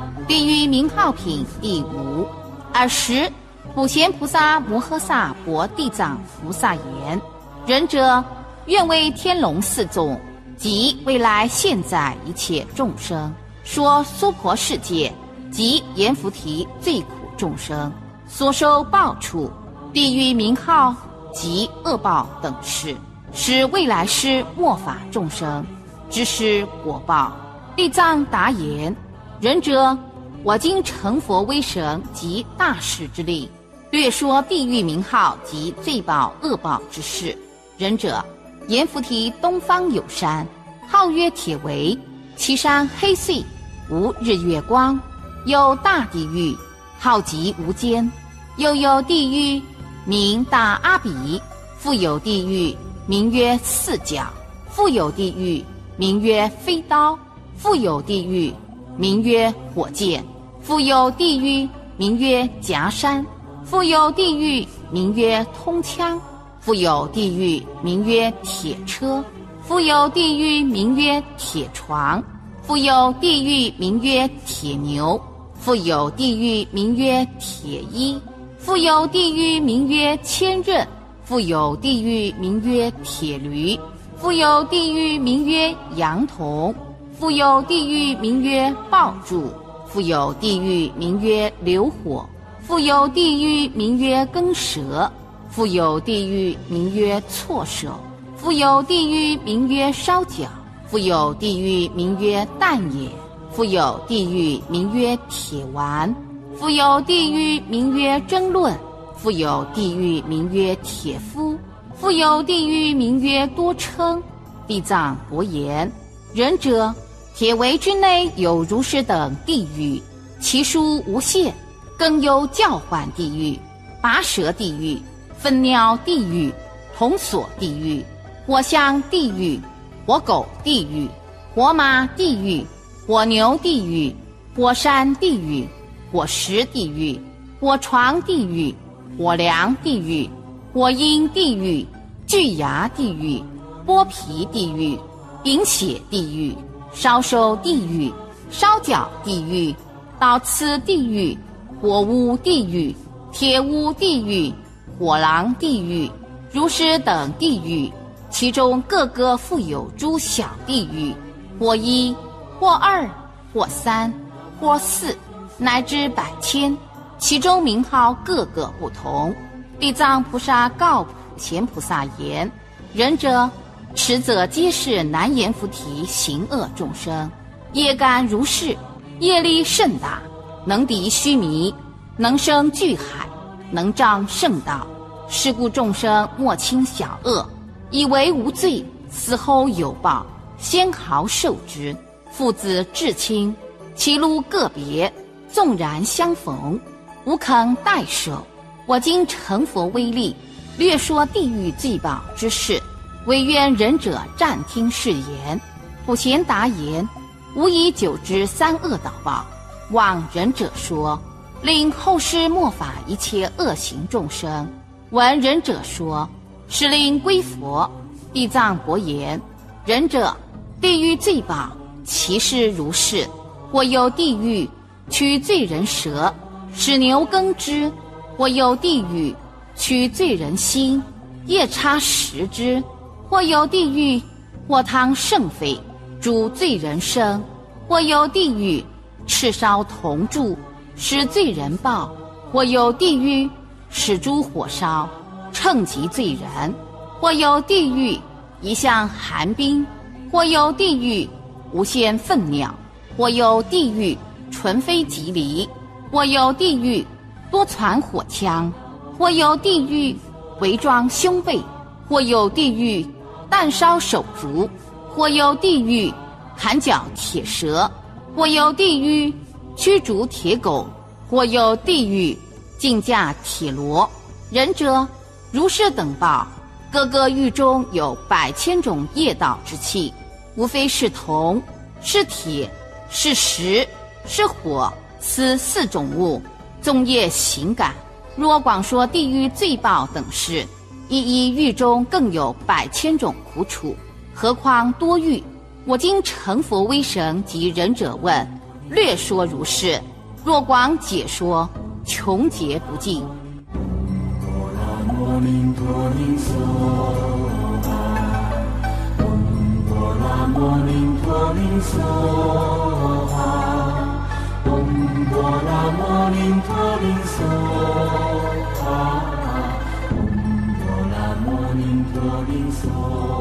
地狱名号品第5。尔时，普贤菩萨摩诃萨薄地藏菩萨言：仁者，愿为天龙四众及未来现在一切众生，说娑婆世界及阎浮提最苦众生所受报处，地狱名号及恶报等事，使未来世末法众生知施果报。地藏答言：仁者，我今成佛威神及大士之力，略说地狱名号及罪报恶报之事。仁者，阎浮提东方有山，号曰铁围，其山黑邃，无日月光，有大地狱，号极无间。又有地狱名大阿比，复有地狱名曰四角，复有地狱名曰飞刀，复有地狱名曰火箭，复有地狱名曰夹山，复有地狱名曰通枪，复有地狱名曰铁车，复有地狱名曰铁床，复有地狱名曰铁牛，复有地狱名曰铁衣，复有地狱名曰千仞，复有地狱名曰铁驴，复有地狱名曰羊童，复有地狱名曰爆柱，复有地狱名曰流火，复有地狱名曰耕蛇，复有地狱名曰错手，复有地狱名曰烧脚，复有地狱名曰弹眼，复有地狱名曰铁丸，复有地狱名曰争论，复有地狱名曰铁夫，复有地狱名曰多称。地藏伯言：仁者，铁围之内有如是等地狱，其数无限，更有叫唤地狱、拔舌地狱、分鸟地狱、铜锁地狱、火象地狱、火狗地狱、火马地狱、火牛地狱、火山地狱、火石地狱、火床地狱、火梁地狱、火鹰地狱、巨牙地狱、剥皮地狱、饮血地狱、烧手地狱、烧脚地狱、刀刺地狱、火屋地狱、铁屋地狱、火狼地狱，如是等地狱，其中各个复有诸小地狱，或一，或二，或三，或四，乃至百千，其中名号各个不同。地藏菩萨告普贤菩萨言：仁者，此者皆是难言菩提行恶众生，业感如是，业力甚大，能敌须弥，能生巨海，能障圣道。是故众生莫轻小恶，以为无罪，死后有报，先毫受之。父子至亲，其路个别，纵然相逢，无肯代首。我今成佛威力，略说地狱罪报之事，唯愿仁者暂听是言。普贤答言：吾以久之三恶导报，望仁者说，令后世末法一切恶行众生闻仁者说，是令归佛。地藏伯言：仁者，地狱罪报其事如是，或有地狱取罪人舌，使牛耕之；或有地狱取罪人心，夜叉食之；或有地狱或汤圣沸，煮罪人生；或有地狱赤烧铜柱，使罪人报；或有地狱使诸火烧，乘及罪人；或有地狱一向寒冰；或有地狱无限粪鸟；或有地狱纯非吉离；或有地狱多传火枪；或有地狱围装胸背；或有地狱弹烧手足；或有地狱砍脚铁蛇；或有地狱驱逐铁狗；或有地狱竞驾铁螺。仁者，如是等报，各个狱中有百千种业道之气，无非是铜，是铁，是石，是火，此四种物，纵业行感。若广说地狱罪报等事，一一狱中更有百千种苦楚，何况多狱？我今成佛威神及仁者问： 略说如是，若广解说，穷劫不尽。 摩尼陀林娑哈，嗡波拉摩尼陀林娑哈，嗡波拉摩尼陀林娑哈，嗡波拉摩尼陀林娑。